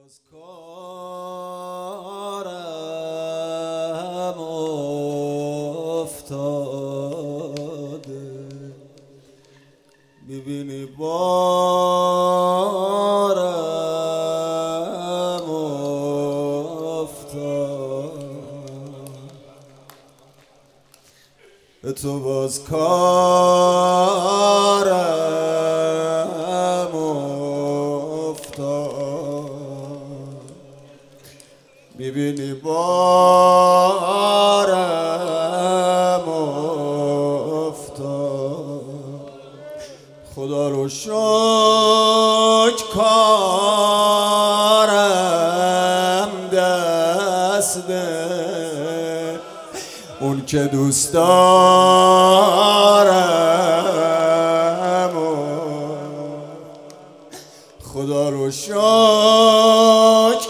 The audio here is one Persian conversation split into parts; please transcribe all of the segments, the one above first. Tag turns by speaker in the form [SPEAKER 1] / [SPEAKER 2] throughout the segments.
[SPEAKER 1] باز کارم افتاده، میبینی بارم افتاده، تو باز کارم افتاد، میبینی بارم افتاد. خدا رو شکر کارم دست ده، اون که دوست دارم. خدا رو شکر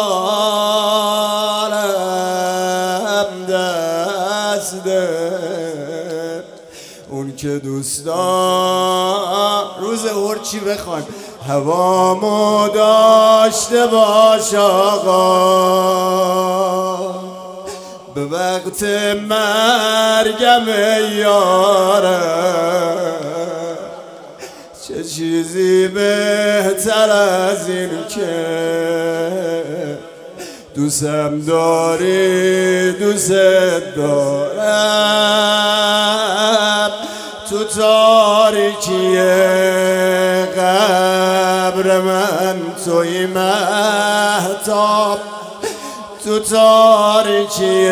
[SPEAKER 1] کارم دست ده، اون که دوست دارم. روز هرچی بخوان هوامو داشته باش آقا، به وقت مرگم یارم. چه چیزی بهتر از این که دوستم داری دوست دارم. تو تاریکی قبر من توی مهتاب، تو تاریکی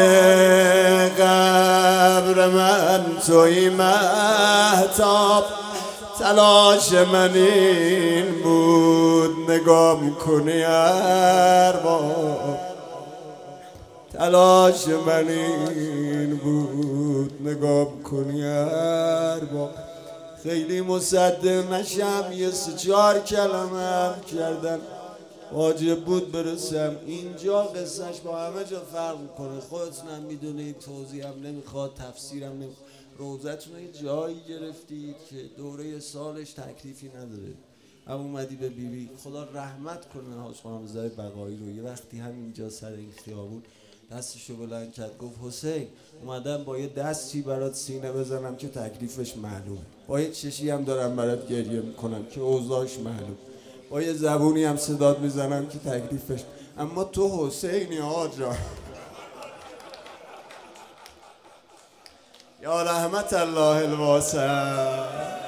[SPEAKER 1] قبر من توی مهتاب. تلاش من این بود نگام کنی ارباب، تلاش من این بود نگام کنی ارباب. خیلی مصدق نشم، یه سه چهار کلمه هم کردن واجب بود برسم اینجا. قصهش با همه جا فرق میکنه، خودتونم میدونید، توضیح هم نمیخواد، تفسیرم نمیخواد. روزتون یه جایی گرفتید که دوره سالش تکلیفی نداره. هم اومدی به بیبی، خدا رحمت کنه حاج حامزه بقایی رو. یه وقتی همینجا سر این خیابون دستشو بلند کرد گفت حسین اومدم با یه دستی برات سینه بزنم که تکلیفش معلوم، با یه چشی هم دارم برات گریه میکنم که اوضاعش معلوم، با یه زبونی هم صدات میزنم که تکلیفش، اما تو حسینی آجا. یا رحمت الله الواسع،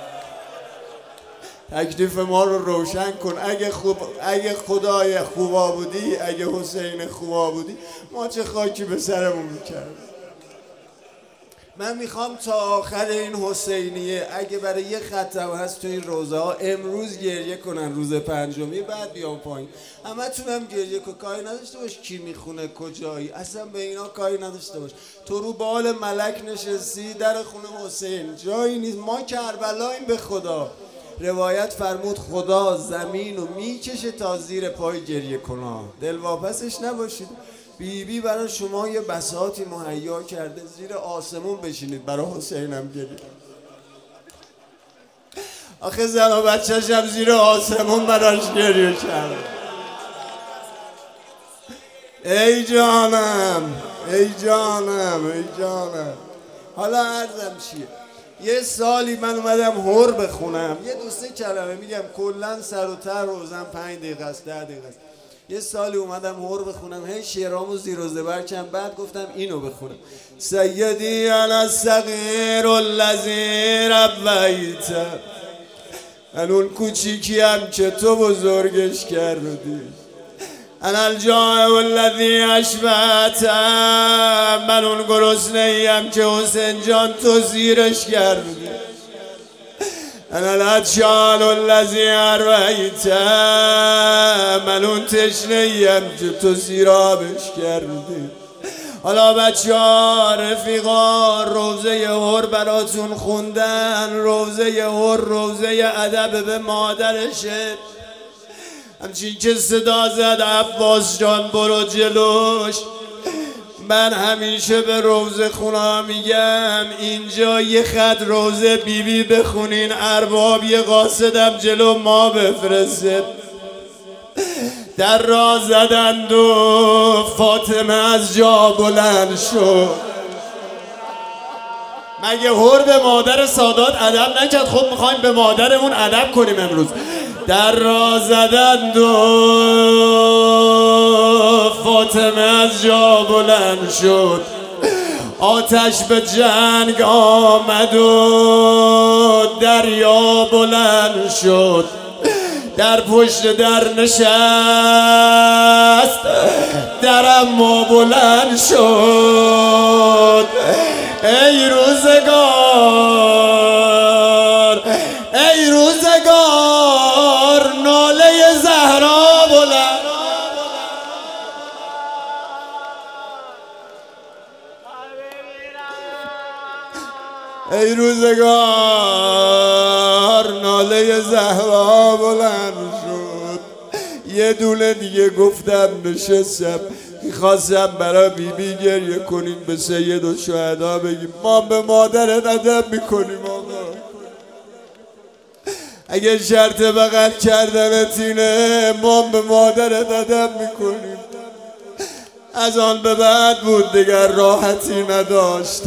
[SPEAKER 1] تکلیف ما رو روشن کن. اگه خدای خوبا بودی، اگه حسین خوبا بودی، ما چه خاکی به سرمون میکرد. من میخوام تا آخر این حسینیه اگه برای یه خطم هست تو این روزه ها امروز گریه کنن، روز پنجمی، بعد بیام پایین. همه تونم گریه کن، کاری نداشته باش کی میخونه کجایی، اصلا به اینا کاری نداشته باش. تو رو بال ملک نشستی در خونه حسین، جایی نیست. ما کربلاییم به خدا. روایت فرمود خدا زمین رو میکشه تا زیر پای گریه کنه، دلواپسش نباشید. بیبی برای شما یه بساطی مهیا کرده، زیر آسمون بشینید برای حسینم گریه. آخه زن و بچه‌ش هم زیر آسمون براش گریه کرد. ای جانم ای جانم ای جانم. حالا عرضم چیه، یه سالی من اومدم هر بخونم، یه دوسته کلمه میگم، کلن سر و ته روزم 5 دقیقه است 10 دقیقه است. یه سالی اومدم هر بخونم، هی شعرامو زیر و زبر کردم، بعد گفتم اینو بخونم. سیدی انا الصغیر الذی ربیت، من اون کوچیکیم که تو بزرگش کردی. انا الجائع الذی اشبعت، من اون گرسنه‌ایم که حسین جان تو زیرش کردی. انا العطشان الذی ارویت، من اون تشنه‌ایم که تو سیرابش کردی. حالا بچه ها رفیقا روزه هر براتون خوندن، روزه هر روزه ادب به مادرشه. همچین که صدا زد عباس جان برو جلوش. من همیشه به روزه خونا میگم اینجا یه خط روزه بیبی بخونین، ارباب یه قاصدم جلو ما بفرسته. در را زدند و فاطمه از جا بلند شد. مگه هور به مادر سادات ادب نکرد؟ خب میخوایم به مادرمون ادب کنیم امروز. در را زدند و فاطمه از جا بلند شد. آتش به جنگ آمد و دریا بلند شد. در پشت در نشست، در اما بلند شد. ای روزگار، ای روزگار، ناله زهرا بلند. ای روزگار، ناله زهرا بلند شد. یه دونه دیگه گفتم نشستم، میخواستم برای بیبی گریه کنیم، به سید و شهدا بگیم ما به مادرت ادب میکنیم. آقا اگه شرط بغل کردنت اینه، ما به مادرت ادب میکنیم. از آن به بعد بود دیگر راحتی نداشت.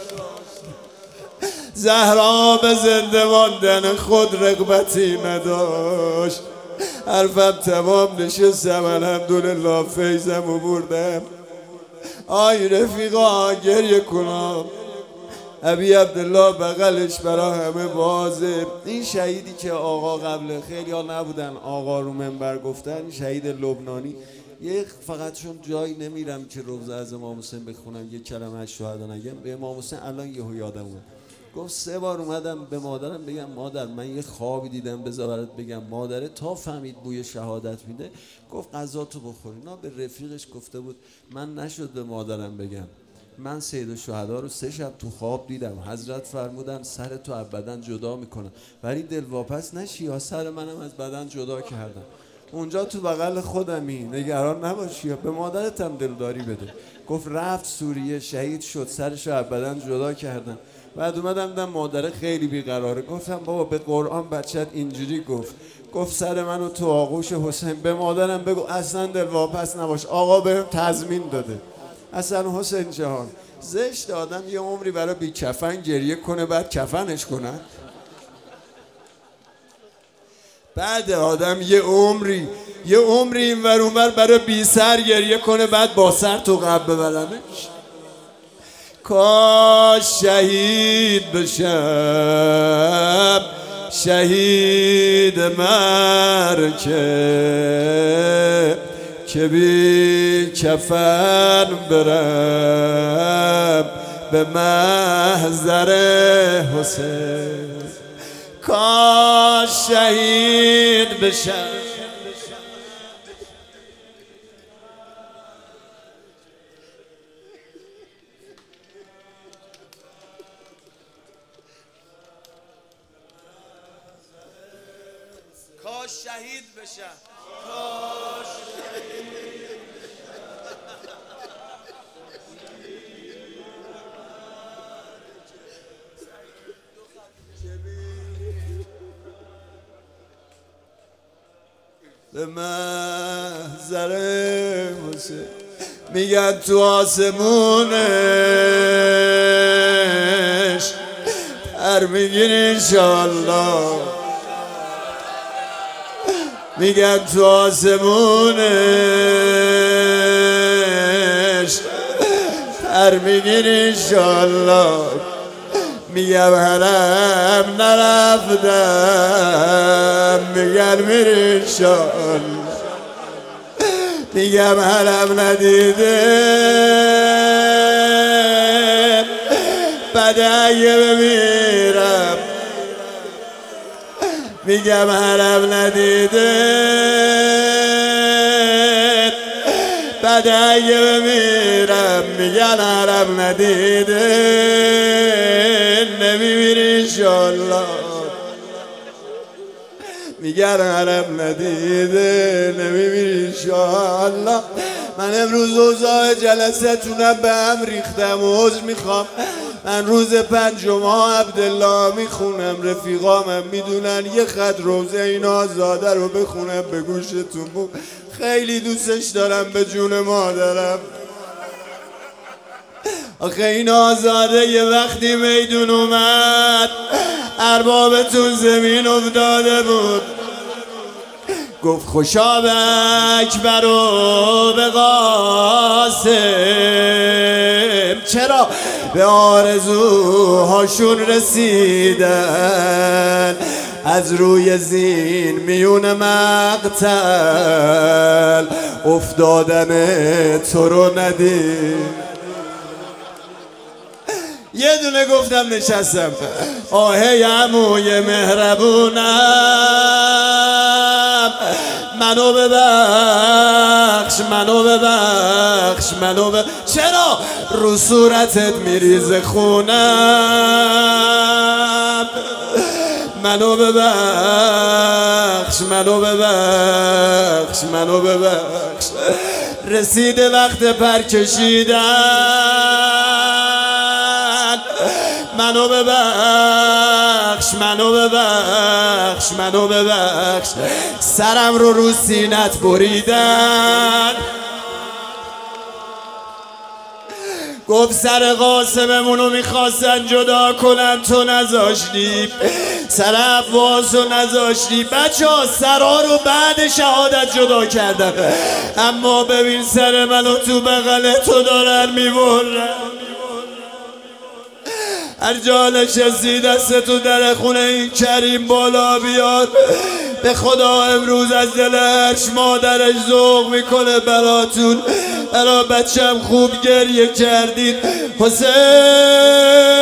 [SPEAKER 1] زهرا به زنده ماندن خود رغبتی نداشت. حرفم تمام، نشستم الحمدلله فیضم و بردم. آی رفیقا گریه کنم. ابی عبدالله بغلش برا همه بازه. این شهیدی که آقا قبل خیلی ها نبودن آقا رو منبر گفتن، شهید لبنانی. یه فقط چون جایی نمیرم که روزه از امام حسین بخونم یه کلمه از شهدا نگم، به امام حسین الان یهو یادم اومد. گفت 3 بار اومدم به مادرم بگم مادر من یه خوابی دیدم بذار برات بگم. مادره تا فهمید بوی شهادت میده گفت غذا تو بخور. اینا به رفیقش گفته بود من نشد به مادرم بگم، من سید الشهدا رو 3 شب تو خواب دیدم، حضرت فرمودن سر تو از بدن جدا میکنن، ولی دلواپس نشی یا سر منم از بدن جدا کردن. اونجا تو بغل خودمی، نگران نباشی، به مادرت هم دلداری بده. گفت رفت سوریه شهید شد، سرش از بدن جدا کردن. بعد اومدم دیدم مادره خیلی بیقراره. گفتم بابا به قرآن بچت اینجوری گفت سر منو تو آغوش حسین. به مادرم بگو اصلا دلواپس نباش، آقا بهم تضمین داده. اصلا حسین جهان زشت آدم یه عمری برای بی کفن گریه کنه بعد کفنش کنن. بعد آدم یه عمری اینور اونور برای بی سر گریه کنه بعد با سر تو قبل ببرنش. کاش شهید بشم، شهید مرکه، که بی کفن برم به محضر حسین. کاش شهید بشم. کاش شهید بشم. کاش به محضر حسین. میگن تو آسمونش پر میگیر انشالله. میگن تو آسمونش پر میگیر انشالله. میگم حرم نرفتم، میگن میری انشالله. میگم حرم ندیده بعد اگه بمیرم. میگم حرم ندیده بعد اگه بمیرم. میگن حرم ندیده نمیمیری انشالله. میگن حرم ندیده نمیمیری انشالله. من امروز اوضاع جلسه تونم به هم ریختم و عذر میخوام. من روز 5 عبدالله میخونم، رفیقامم میدونن. یه خط روزه این آزاده رو بخونم به گوشتون. خیلی دوستش دارم به جون مادرم. آخه این آزاده یه وقتی میدون اومد ارباب تو زمین افتاده بود، گفت خوشاب اکبر و به قاسم، چرا به آرزوهاشون رسیدن، از روی زین میون مقتل افتادن تو رو ندید. یه دونه گفتم نشستم، آهی عموی مهربونم، منو ببخش منو ببخش منو چرا رو صورتت میریزه خونم، منو ببخش منو ببخش منو ببخش. رسیده وقت پر کشیدن، منو ببخش منو ببخش منو ببخش. سرم رو سینت بریدن، گفت سر قاسممونو میخواستن جدا کنن تو نذاشتی، سر عباسو نذاشتی. بچه ها سرها رو بعد شهادت جدا کردن، اما ببین سر منو تو بغل تو دارن میبرن. هر جا نشستی دست تو در خونه این کریم بالا بیاد، به خدا امروز از دل هرچ مادرش ذوق میکنه براتون. برا بچم خوب گریه کردید. حسین